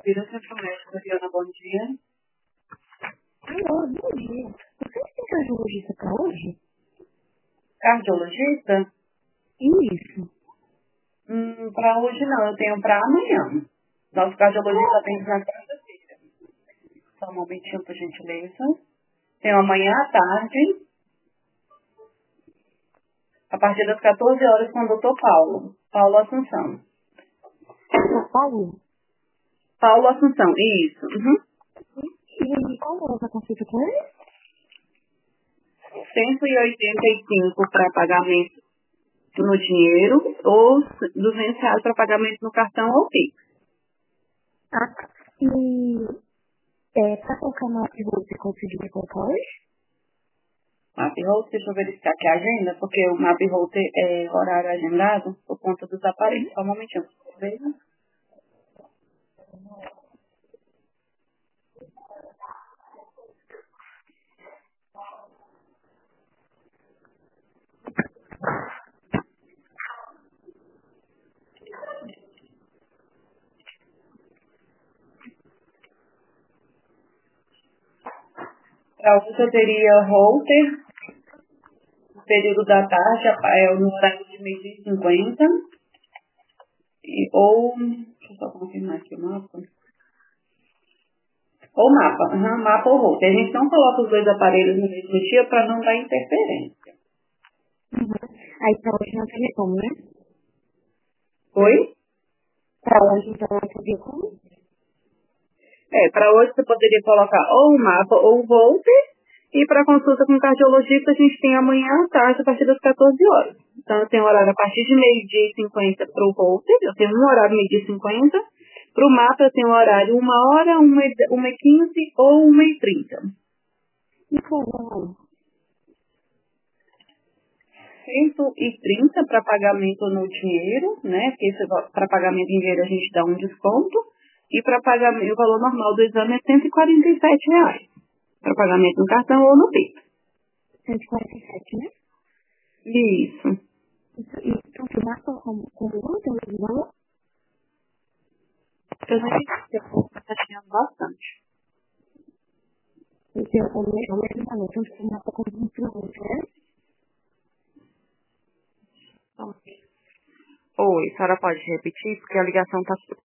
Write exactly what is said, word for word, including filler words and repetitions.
Vira Centro Médico, Diana, bom dia. Alô, bom dia. Vocês têm cardiologista para hoje? Cardiologista? Isso. Hum, para hoje não, eu tenho para amanhã. Nosso cardiologista atende na quarta-feira. Só um momentinho, por gentileza. Tenho amanhã à tarde, a partir das quatorze horas, com o doutor Paulo. Paulo Assunção. São Paulo? Paulo Assunção, isso. Uhum. E qual é a consulta com ele? cento e oitenta e cinco para pagamento no dinheiro ou duzentos reais para pagamento no cartão ou Pix. Ah, tá. E é, para colocar no arquivo, você conseguiria colocar hoje? Map Host, deixa eu verificar aqui a agenda, porque o Map Host é horário agendado por conta dos aparelhos. Só um momentinho. Veja. Para hoje eu teria Holter, no período da tarde, é no horário de meio-dia e cinquenta. E, ou, deixa eu só confirmar aqui o mapa. Ou mapa, uhum, mapa ou Holter. A gente não coloca os dois aparelhos no mesmo dia para não dar interferência. Uhum. Aí para hoje não teria como, né? Oi? Para hoje então não teria como? É, para hoje você poderia colocar ou o mapa ou o Holter. E para consulta com o cardiologista, a gente tem amanhã à tarde, a partir das quatorze horas. Então, eu tenho horário a partir de meio-dia e cinquenta para o Holter. Eu tenho um horário meio-dia e cinquenta. Para o mapa, eu tenho horário uma hora, uma e quinze ou uma e trinta. E qual é? cento e trinta para pagamento no dinheiro, né? Porque para pagamento em dinheiro a gente dá um desconto. E para pagamento, o valor normal do exame é cento e quarenta e sete reais. Para pagamento no cartão ou no Pix. cento e quarenta e sete, né? Isso. Isso, e tanto marca como como outra, mas não. Eu já está tirando bastante. Então, é o mesmo valor, tanto que marca como um produto, né? Oi, a senhora pode repetir, porque a ligação está